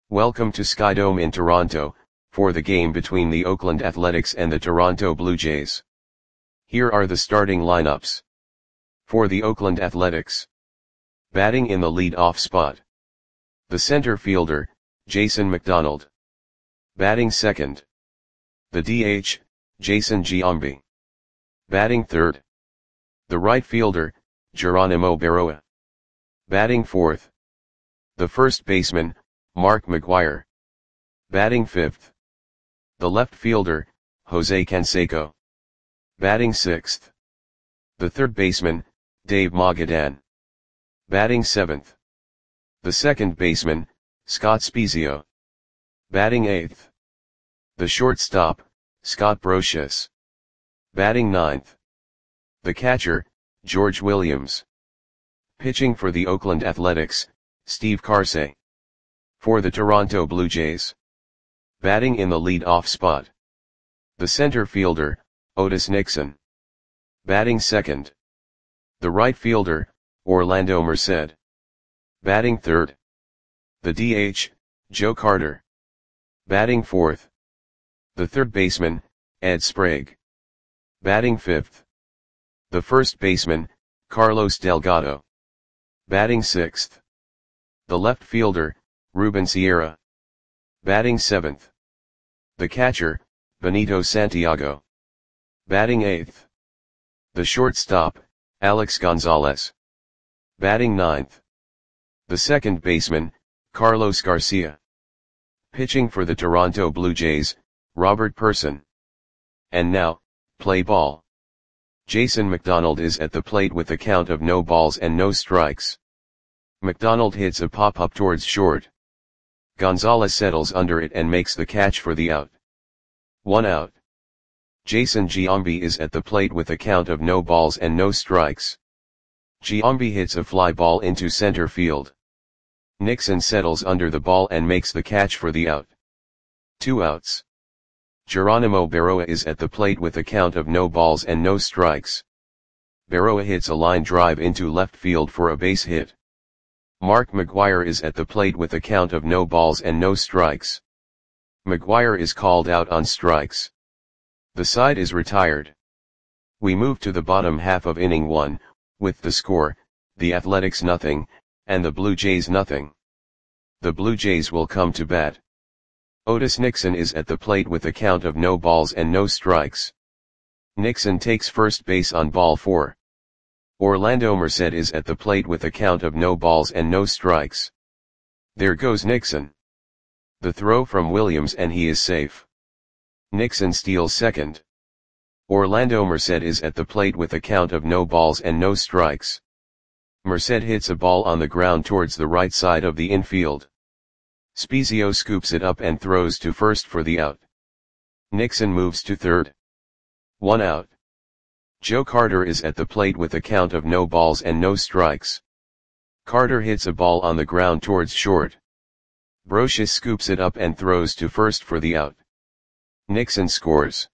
Welcome to Skydome in Toronto, for the game between the Oakland Athletics and the Toronto Blue Jays. Here are the starting lineups. For the Oakland Athletics. Batting in the lead-off spot. The center fielder, Jason McDonald. Batting second. The DH, Jason Giambi. Batting third. The right fielder, Geronimo Berroa. Batting fourth. The first baseman, Mark McGwire. Batting fifth. The left fielder, Jose Canseco. Batting sixth. The third baseman, Dave Magadan. Batting seventh. The second baseman, Scott Spiezio. Batting eighth. The shortstop, Scott Brosius. Batting ninth. The catcher, George Williams. Pitching for the Oakland Athletics, Steve Karsay. For the Toronto Blue Jays. Batting in the lead-off spot. The center fielder, Otis Nixon. Batting second. The right fielder, Orlando Merced. Batting third. The DH, Joe Carter. Batting fourth. The third baseman, Ed Sprague. Batting fifth. The first baseman, Carlos Delgado. Batting sixth. The left fielder, Ruben Sierra. Batting seventh. The catcher, Benito Santiago. Batting eighth. The shortstop, Alex Gonzalez. Batting ninth. The second baseman, Carlos Garcia. Pitching for the Toronto Blue Jays, Robert Person. And now, play ball. Jason McDonald is at the plate with a count of no balls and no strikes. McDonald hits a pop-up towards short. Gonzalez settles under it and makes the catch for the out. 1 out. Jason Giambi is at the plate with a count of no balls and no strikes. Giambi hits a fly ball into center field. Nixon settles under the ball and makes the catch for the out. 2 outs. Geronimo Berroa is at the plate with a count of no balls and no strikes. Berroa hits a line drive into left field for a base hit. Mark McGwire is at the plate with a count of no balls and no strikes. McGwire is called out on strikes. The side is retired. We move to the bottom half of inning 1, with the score, the Athletics 0, and the Blue Jays 0. The Blue Jays will come to bat. Otis Nixon is at the plate with a count of no balls and no strikes. Nixon takes first base on ball 4. Orlando Merced is at the plate with a count of no balls and no strikes. There goes Nixon. The throw from Williams and he is safe. Nixon steals second. Orlando Merced is at the plate with a count of no balls and no strikes. Merced hits a ball on the ground towards the right side of the infield. Spiezio scoops it up and throws to first for the out. Nixon moves to third. 1 out. Joe Carter is at the plate with a count of no balls and no strikes. Carter hits a ball on the ground towards short. Brosius scoops it up and throws to first for the out. Nixon scores.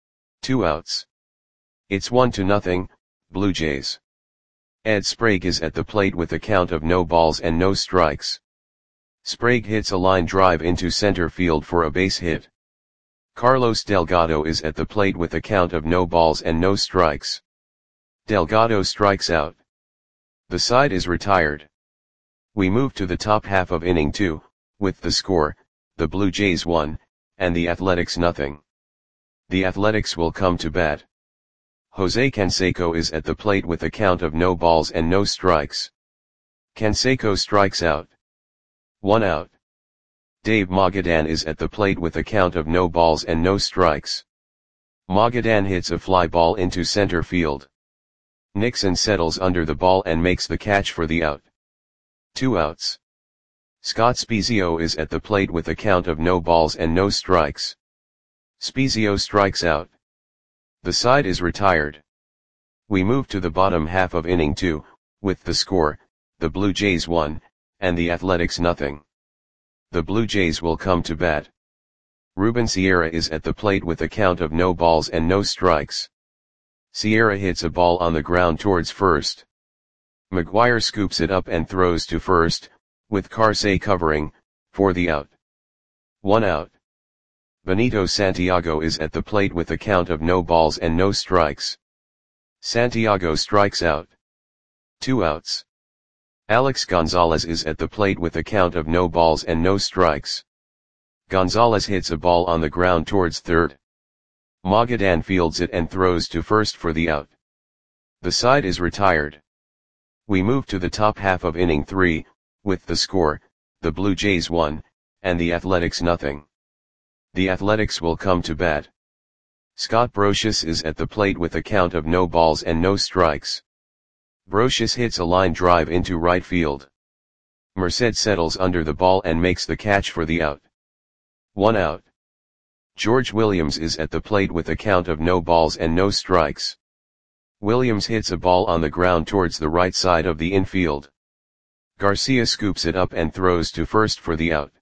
2 outs. It's 1-0, Blue Jays. Ed Sprague is at the plate with a count of no balls and no strikes. Sprague hits a line drive into center field for a base hit. Carlos Delgado is at the plate with a count of no balls and no strikes. Delgado strikes out. The side is retired. We move to the top half of inning 2, with the score, the Blue Jays 1, and the Athletics 0. The Athletics will come to bat. Jose Canseco is at the plate with a count of no balls and no strikes. Canseco strikes out. 1 out. Dave Magadan is at the plate with a count of no balls and no strikes. Magadan hits a fly ball into center field. Nixon settles under the ball and makes the catch for the out. 2 outs. Scott Spiezio is at the plate with a count of no balls and no strikes. Spiezio strikes out. The side is retired. We move to the bottom half of inning 2, with the score, the Blue Jays 1, and the Athletics 0. The Blue Jays will come to bat. Ruben Sierra is at the plate with a count of no balls and no strikes. Sierra hits a ball on the ground towards first. McGwire scoops it up and throws to first, with Karsay covering, for the out. 1 out. Benito Santiago is at the plate with a count of no balls and no strikes. Santiago strikes out. 2 outs. Alex Gonzalez is at the plate with a count of no balls and no strikes. Gonzalez hits a ball on the ground towards third. Magadan fields it and throws to first for the out. The side is retired. We move to the top half of inning 3, with the score, the Blue Jays 1, and the Athletics nothing. The Athletics will come to bat. Scott Brosius is at the plate with a count of no balls and no strikes. Brosius hits a line drive into right field. Merced settles under the ball and makes the catch for the out. 1 out. George Williams is at the plate with a count of no balls and no strikes. Williams hits a ball on the ground towards the right side of the infield. Garcia scoops it up and throws to first for the out.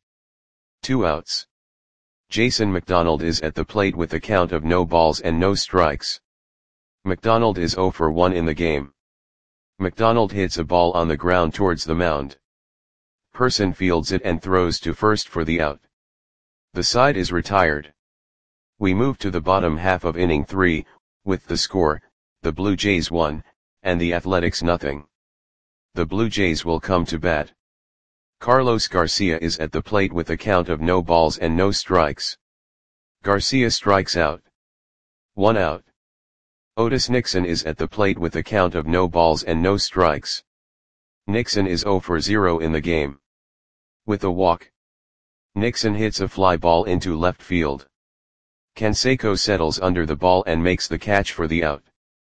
2 outs. Jason McDonald is at the plate with a count of no balls and no strikes. McDonald is 0 for 1 in the game. McDonald hits a ball on the ground towards the mound. Person fields it and throws to first for the out. The side is retired. We move to the bottom half of inning 3, with the score, the Blue Jays 1, and the Athletics nothing. The Blue Jays will come to bat. Carlos Garcia is at the plate with a count of no balls and no strikes. Garcia strikes out. 1 out. Otis Nixon is at the plate with a count of no balls and no strikes. Nixon is 0 for 0 in the game. With a walk, Nixon hits a fly ball into left field. Canseco settles under the ball and makes the catch for the out.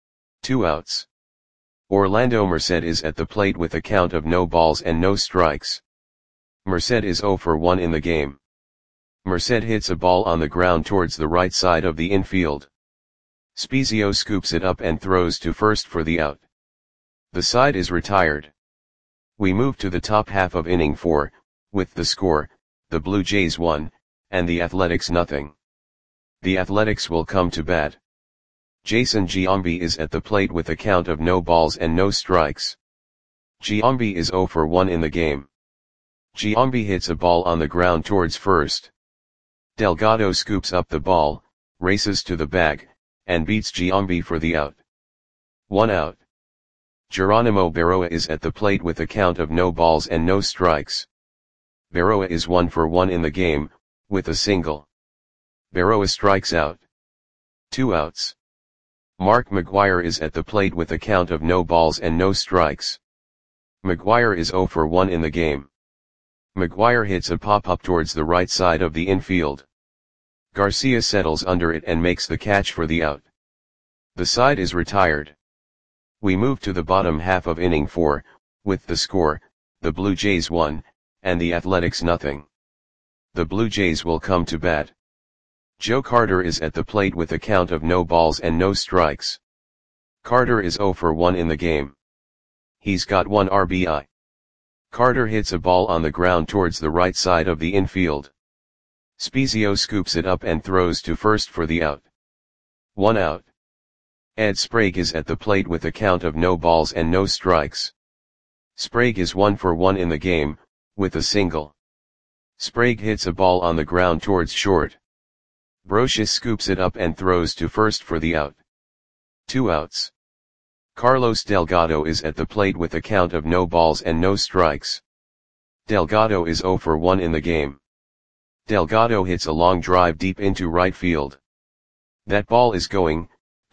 2 outs. Orlando Merced is at the plate with a count of no balls and no strikes. Merced is 0 for 1 in the game. Merced hits a ball on the ground towards the right side of the infield. Spezio scoops it up and throws to first for the out. The side is retired. We move to the top half of inning 4, with the score, the Blue Jays 1, and the Athletics nothing. The Athletics will come to bat. Jason Giambi is at the plate with a count of no balls and no strikes. Giambi is 0 for 1 in the game. Giambi hits a ball on the ground towards first. Delgado scoops up the ball, races to the bag, and beats Giambi for the out. 1 out. Geronimo Berroa is at the plate with a count of no balls and no strikes. Berroa is 1 for 1 in the game, with a single. Berroa strikes out. 2 outs. Mark McGwire is at the plate with a count of no balls and no strikes. McGwire is 0 for 1 in the game. McGwire hits a pop-up towards the right side of the infield. Garcia settles under it and makes the catch for the out. The side is retired. We move to the bottom half of inning 4, with the score, the Blue Jays 1, and the Athletics nothing. The Blue Jays will come to bat. Joe Carter is at the plate with a count of no balls and no strikes. Carter is 0 for 1 in the game. He's got 1 RBI. Carter hits a ball on the ground towards the right side of the infield. Spezio scoops it up and throws to first for the out. 1 out. Ed Sprague is at the plate with a count of no balls and no strikes. Sprague is 1 for 1 in the game, with a single. Sprague hits a ball on the ground towards short. Brosius scoops it up and throws to first for the out. 2 outs. Carlos Delgado is at the plate with a count of no balls and no strikes. Delgado is 0 for 1 in the game. Delgado hits a long drive deep into right field. That ball is gone.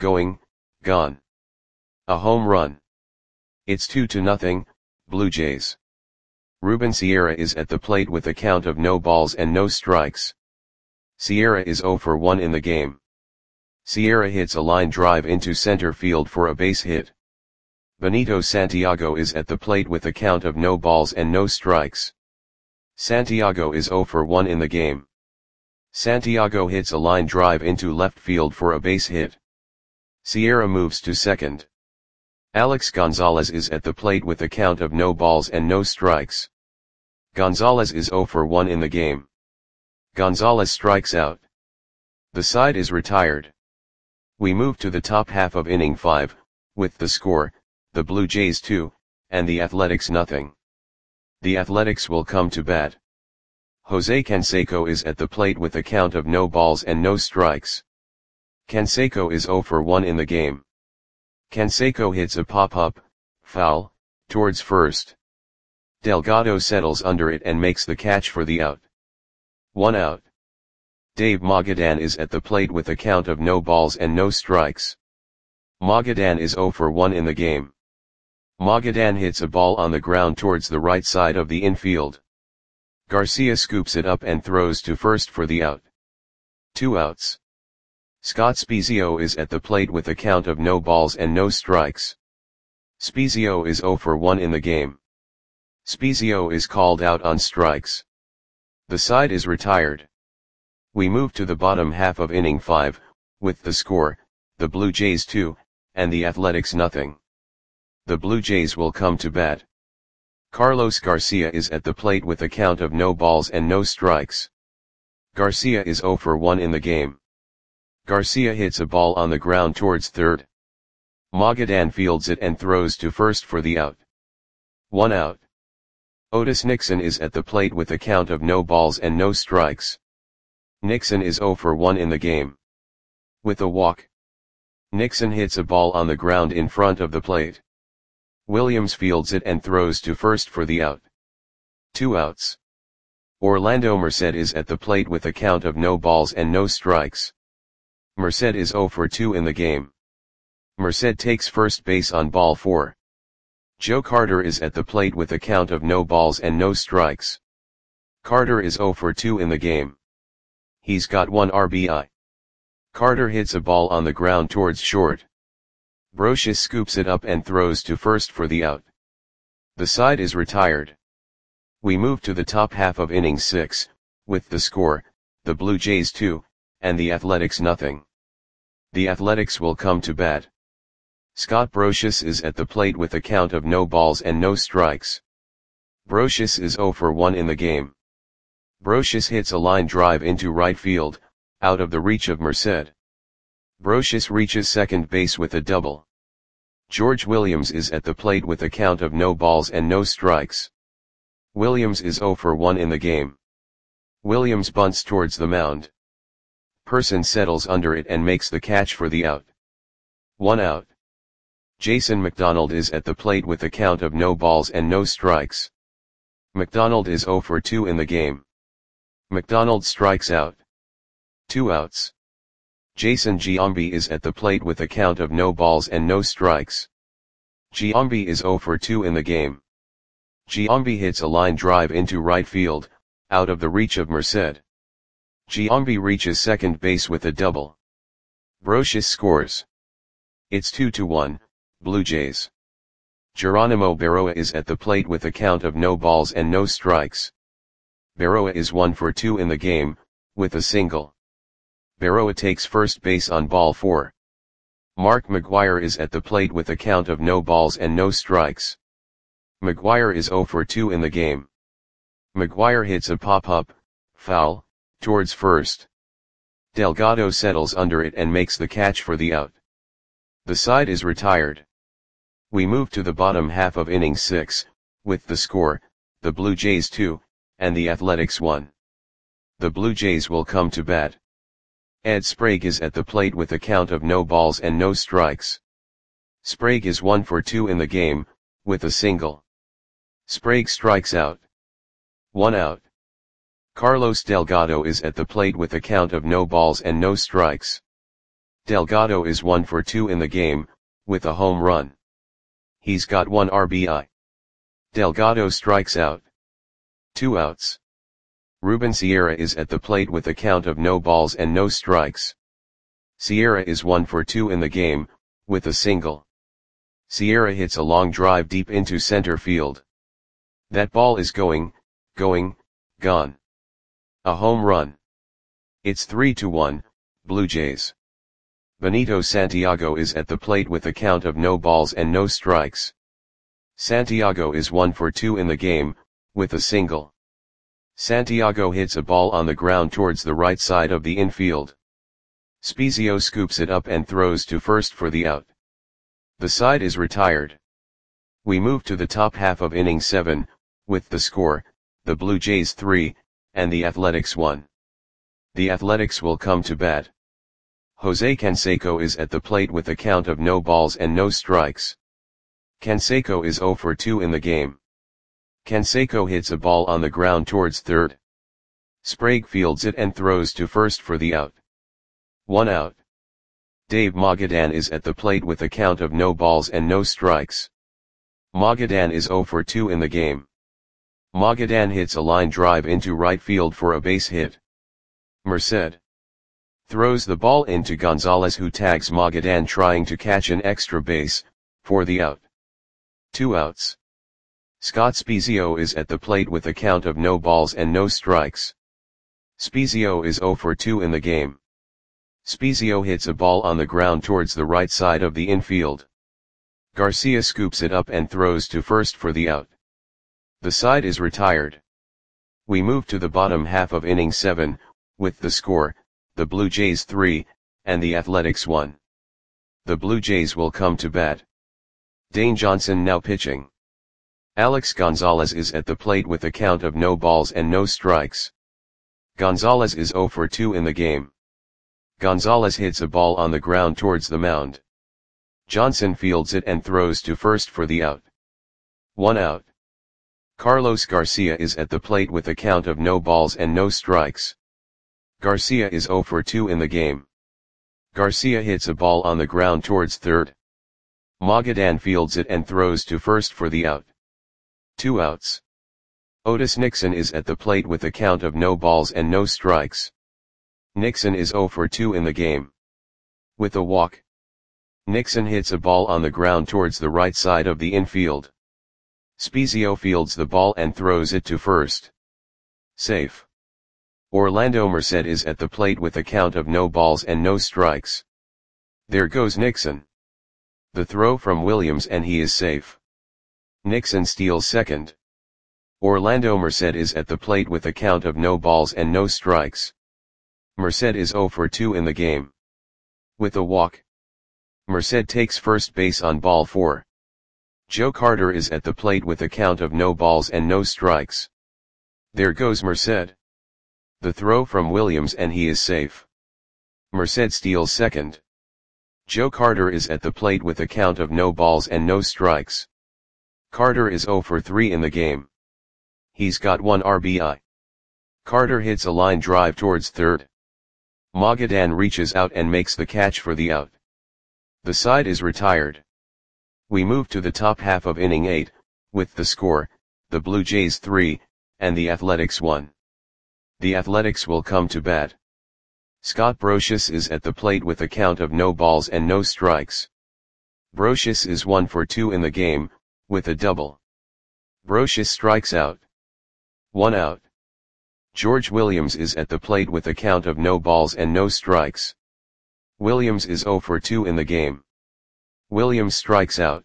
A home run. It's 2-0, Blue Jays. Ruben Sierra is at the plate with a count of no balls and no strikes. Sierra is 0 for 1 in the game. Sierra hits a line drive into center field for a base hit. Benito Santiago is at the plate with a count of no balls and no strikes. Santiago is 0 for 1 in the game. Santiago hits a line drive into left field for a base hit. Sierra moves to second. Alex Gonzalez is at the plate with a count of no balls and no strikes. Gonzalez is 0 for 1 in the game. Gonzalez strikes out. The side is retired. We move to the top half of inning 5, with the score, the Blue Jays 2, and the Athletics nothing. The Athletics will come to bat. Jose Canseco is at the plate with a count of no balls and no strikes. Canseco is 0 for 1 in the game. Canseco hits a pop-up, foul, towards first. Delgado settles under it and makes the catch for the out. 1 out. Dave Magadan is at the plate with a count of no balls and no strikes. Magadan is 0 for 1 in the game. Magadan hits a ball on the ground towards the right side of the infield. Garcia scoops it up and throws to first for the out. 2 outs. Scott Spiezio is at the plate with a count of no balls and no strikes. Spiezio is 0 for 1 in the game. Spiezio is called out on strikes. The side is retired. We move to the bottom half of inning 5, with the score, the Blue Jays 2, and the Athletics nothing. The Blue Jays will come to bat. Carlos Garcia is at the plate with a count of no balls and no strikes. Garcia is 0 for 1 in the game. Garcia hits a ball on the ground towards third. Magadan fields it and throws to first for the out. 1 out. Otis Nixon is at the plate with a count of no balls and no strikes. Nixon is 0 for 1 in the game. With a walk. Nixon hits a ball on the ground in front of the plate. Williams fields it and throws to first for the out. 2 outs. Orlando Merced is at the plate with a count of no balls and no strikes. Merced is 0 for 2 in the game. Merced takes first base on ball 4. Joe Carter is at the plate with a count of no balls and no strikes. Carter is 0 for 2 in the game. He's got 1 RBI. Carter hits a ball on the ground towards short. Brocious scoops it up and throws to first for the out. The side is retired. We move to the top half of inning 6, with the score, the Blue Jays 2, and the Athletics nothing. The Athletics will come to bat. Scott Brocious is at the plate with a count of no balls and no strikes. Brocious is 0 for 1 in the game. Brocious hits a line drive into right field, out of the reach of Merced. Brocious reaches second base with a double. George Williams is at the plate with a count of no balls and no strikes. Williams is 0 for 1 in the game. Williams bunts towards the mound. Person settles under it and makes the catch for the out. 1 out. Jason McDonald is at the plate with a count of no balls and no strikes. McDonald is 0 for 2 in the game. McDonald strikes out. 2 outs. Jason Giambi is at the plate with a count of no balls and no strikes. Giambi is 0 for 2 in the game. Giambi hits a line drive into right field, out of the reach of Merced. Giambi reaches second base with a double. Brocious scores. It's 2-1, Blue Jays. Geronimo Berroa is at the plate with a count of no balls and no strikes. Berroa is 1 for 2 in the game, with a single. Berroa takes first base on ball 4. Mark McGwire is at the plate with a count of no balls and no strikes. McGwire is 0 for 2 in the game. McGwire hits a pop-up, foul, towards first. Delgado settles under it and makes the catch for the out. The side is retired. We move to the bottom half of inning 6, with the score, the Blue Jays 2, and the Athletics 1. The Blue Jays will come to bat. Ed Sprague is at the plate with a count of no balls and no strikes. Sprague is 1 for 2 in the game, with a single. Sprague strikes out. 1 out. Carlos Delgado is at the plate with a count of no balls and no strikes. Delgado is 1 for 2 in the game, with a home run. He's got 1 RBI. Delgado strikes out. 2 outs. Ruben Sierra is at the plate with a count of no balls and no strikes. Sierra is 1 for 2 in the game, with a single. Sierra hits a long drive deep into center field. That ball is gone. A home run. It's 3-1, Blue Jays. Benito Santiago is at the plate with a count of no balls and no strikes. Santiago is 1 for 2 in the game, with a single. Santiago hits a ball on the ground towards the right side of the infield. Spiezio scoops it up and throws to first for the out. The side is retired. We move to the top half of inning 7, with the score, the Blue Jays 3, and the Athletics 1. The Athletics will come to bat. Jose Canseco is at the plate with a count of no balls and no strikes. Canseco is 0 for 2 in the game. Canseco hits a ball on the ground towards third. Sprague fields it and throws to first for the out. 1 out. Dave Magadan is at the plate with a count of no balls and no strikes. Magadan is 0 for 2 in the game. Magadan hits a line drive into right field for a base hit. Merced throws the ball into Gonzalez, who tags Magadan trying to catch an extra base, for the out. 2 outs. Scott Spiezio is at the plate with a count of no balls and no strikes. Spiezio is 0 for 2 in the game. Spiezio hits a ball on the ground towards the right side of the infield. Garcia scoops it up and throws to first for the out. The side is retired. We move to the bottom half of inning 7, with the score, the Blue Jays 3, and the Athletics 1. The Blue Jays will come to bat. Dane Johnson now pitching. Alex Gonzalez is at the plate with a count of no balls and no strikes. Gonzalez is 0 for 2 in the game. Gonzalez hits a ball on the ground towards the mound. Johnson fields it and throws to first for the out. 1 out. Carlos Garcia is at the plate with a count of no balls and no strikes. Garcia is 0 for 2 in the game. Garcia hits a ball on the ground towards third. Magadan fields it and throws to first for the out. 2 outs. Otis Nixon is at the plate with a count of no balls and no strikes. Nixon is 0 for 2 in the game. With a walk. Nixon hits a ball on the ground towards the right side of the infield. Spiezio fields the ball and throws it to first. Safe. Orlando Merced is at the plate with a count of no balls and no strikes. There goes Nixon. The throw from Williams and he is safe. Nixon steals second. Orlando Merced is at the plate with a count of no balls and no strikes. Merced is 0 for 2 in the game. With a walk. Merced takes first base on ball 4. Joe Carter is at the plate with a count of no balls and no strikes. There goes Merced. The throw from Williams and he is safe. Merced steals second. Joe Carter is at the plate with a count of no balls and no strikes. Carter is 0 for 3 in the game. He's got 1 RBI. Carter hits a line drive towards third. Magadan reaches out and makes the catch for the out. The side is retired. We move to the top half of inning 8, with the score, the Blue Jays 3, and the Athletics 1. The Athletics will come to bat. Scott Brosius is at the plate with a count of no balls and no strikes. Brosius is 1 for 2 in the game, with a double. Brosius strikes out. 1 out. George Williams is at the plate with a count of no balls and no strikes. Williams is 0 for 2 in the game. Williams strikes out.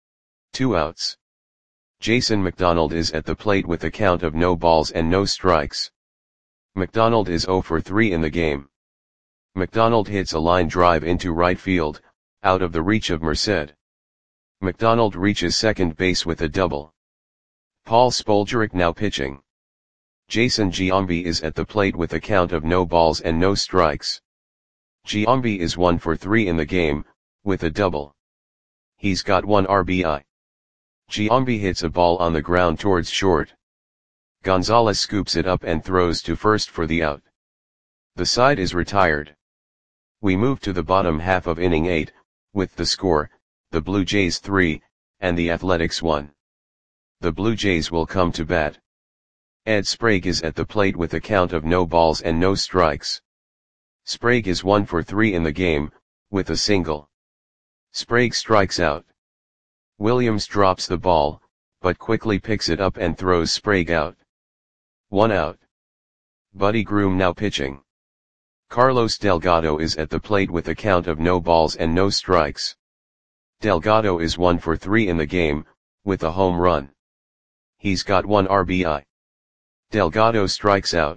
2 outs. Jason McDonald is at the plate with a count of no balls and no strikes. McDonald is 0 for 3 in the game. McDonald hits a line drive into right field, out of the reach of Merced. McDonald reaches second base with a double. Paul Spoljaric now pitching. Jason Giambi is at the plate with a count of no balls and no strikes. Giambi is 1 for 3 in the game, with a double. He's got 1 RBI. Giambi hits a ball on the ground towards short. Gonzalez scoops it up and throws to first for the out. The side is retired. We move to the bottom half of inning 8, with the score, the Blue Jays 3, and the Athletics 1. The Blue Jays will come to bat. Ed Sprague is at the plate with a count of no balls and no strikes. Sprague is 1 for 3 in the game, with a single. Sprague strikes out. Williams drops the ball, but quickly picks it up and throws Sprague out. 1 out. Buddy Groom now pitching. Carlos Delgado is at the plate with a count of no balls and no strikes. Delgado is 1 for 3 in the game, with a home run. He's got 1 RBI. Delgado strikes out.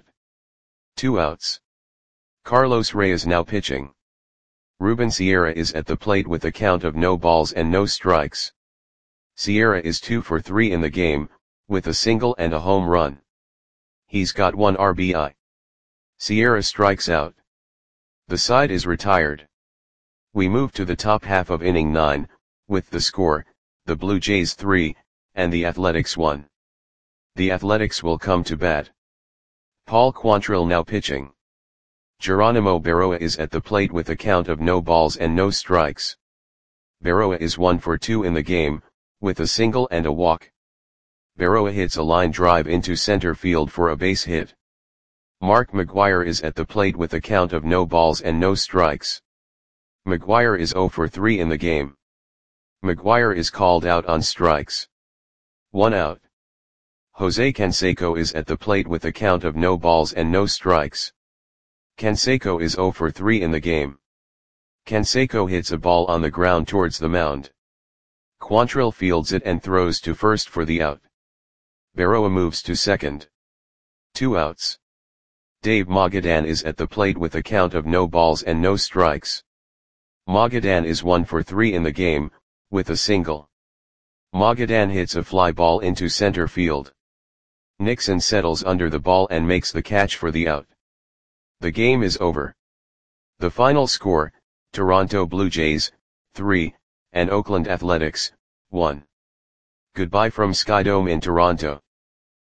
2 outs. Carlos Reyes now pitching. Ruben Sierra is at the plate with a count of no balls and no strikes. Sierra is 2 for 3 in the game, with a single and a home run. He's got 1 RBI. Sierra strikes out. The side is retired. We move to the top half of inning 9, with the score, the Blue Jays 3, and the Athletics 1. The Athletics will come to bat. Paul Quantrill now pitching. Geronimo Berroa is at the plate with a count of no balls and no strikes. Berroa is 1 for 2 in the game, with a single and a walk. Berroa hits a line drive into center field for a base hit. Mark McGwire is at the plate with a count of no balls and no strikes. McGwire is 0 for 3 in the game. McGwire is called out on strikes. 1 out. Jose Canseco is at the plate with a count of no balls and no strikes. Canseco is 0 for 3 in the game. Canseco hits a ball on the ground towards the mound. Quantrill fields it and throws to first for the out. Berroa moves to second. 2 outs. Dave Magadan is at the plate with a count of no balls and no strikes. Magadan is 1 for 3 in the game, with a single. Magadan hits a fly ball into center field. Nixon settles under the ball and makes the catch for the out. The game is over. The final score, Toronto Blue Jays, 3, and Oakland Athletics, 1. Goodbye from Skydome in Toronto.